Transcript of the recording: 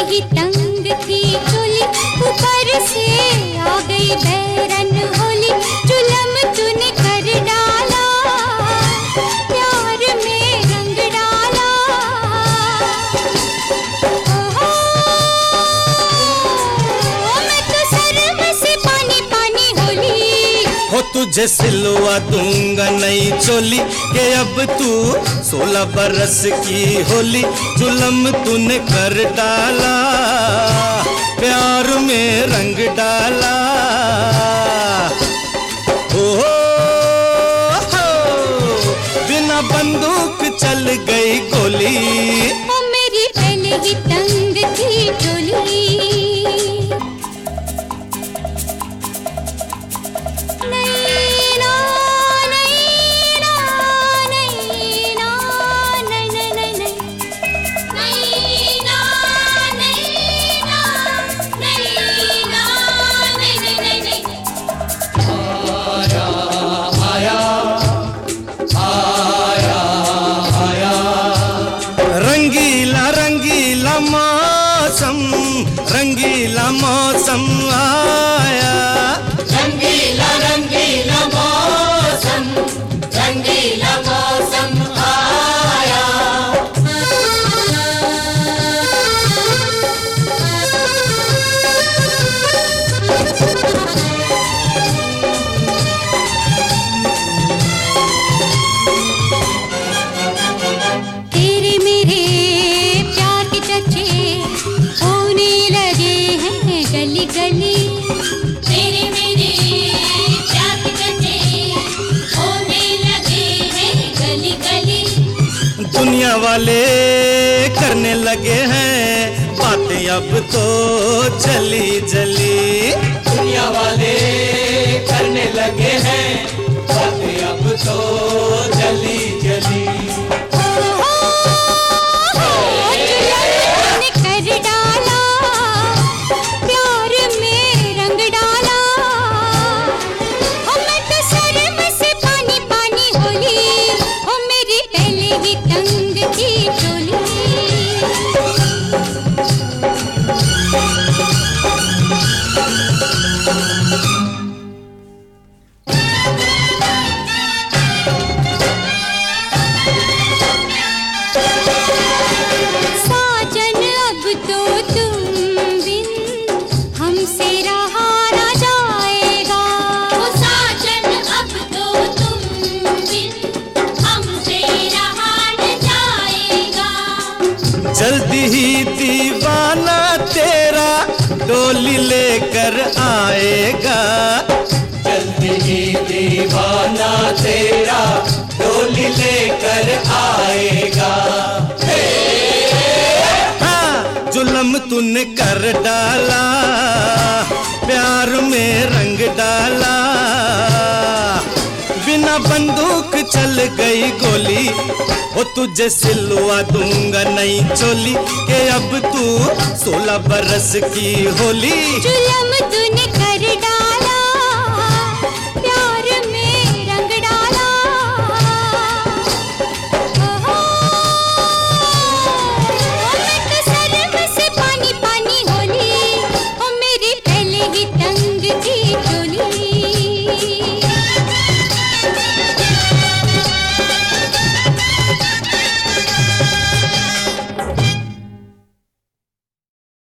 ही तंग थी चोली, ऊपर से आ गई बैरन होली। जुल्म तूने कर डाला, प्यार में रंग डाला। ओहो, मैं तो शर्म से पानी पानी होली। हो तुझे सिलवा दूंगा नई चोली के अब तू 16 बरस की होली। जुल्म तूने कर डाला, प्यार में रंग डाला। हो बिना बंदूक चल गई गोली। ओ मेरी पहले ही तंग थी चोली। रंगीला मौसम आया, रंगीला रंगीला मौसम, रंगीला मौसम आया। तेरे मेरे प्यार के चर्चे होने लगे हैं गली गली। तेरे मेरे प्यार के चर्चे होने लगे हैं गली गली। दुनिया वाले करने लगे हैं बातें अब तो जली जली। दुनिया वाले करने लगे हैं बातें अब तो जली जली। कर डाला, प्यार में रंग डाला। मैं तो शर्म से पानी पानी होली। ओ मेरी पहले ही तंग थी चोली। साजन अब तो तुम बिन हमसे रहा ना जाएगा। ओ साजन अब तो तुम बिन हमसे रहा न जाएगा। जल्दी ही दीवाना तेरा डोली लेकर आएगा। जल्दी ही दीवाना तेरा डोली लेकर आएगा। हाँ, जुल्म तूने कर डाला, प्यार में रंग डाला। बिना बंदूक चल गई गोली। हो तुझे सिलवा दूंगा नई चोली के अब तू 16 बरस की होली। जुल्म तूने